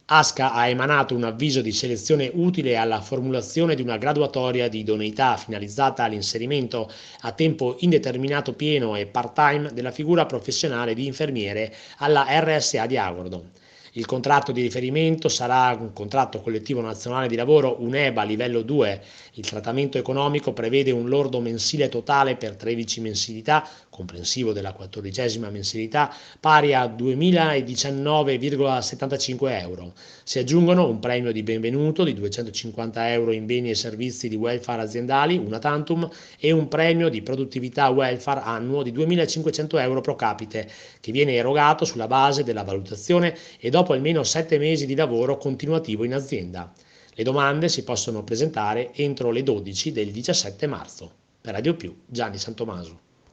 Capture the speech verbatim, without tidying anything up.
ASCA ha emanato un avviso di selezione utile alla formulazione di una graduatoria di idoneità finalizzata all'inserimento a tempo indeterminato pieno e part-time della figura professionale di infermiere alla R S A di Agordo. Il contratto di riferimento sarà un contratto collettivo nazionale di lavoro, un E B A livello due. Il trattamento economico prevede un lordo mensile totale per tredici mensilità, comprensivo della quattordicesima mensilità, pari a duemiladiciannove virgola settantacinque euro. Si aggiungono un premio di benvenuto di duecentocinquanta euro in beni e servizi di welfare aziendali, una tantum, e un premio di produttività welfare annuo di duemilacinquecento euro pro capite, che viene erogato sulla base della valutazione e dopo almeno sette mesi di lavoro continuativo in azienda. Le domande si possono presentare entro le dodici del diciassette marzo. Per Radio Più, Gianni Santomaso.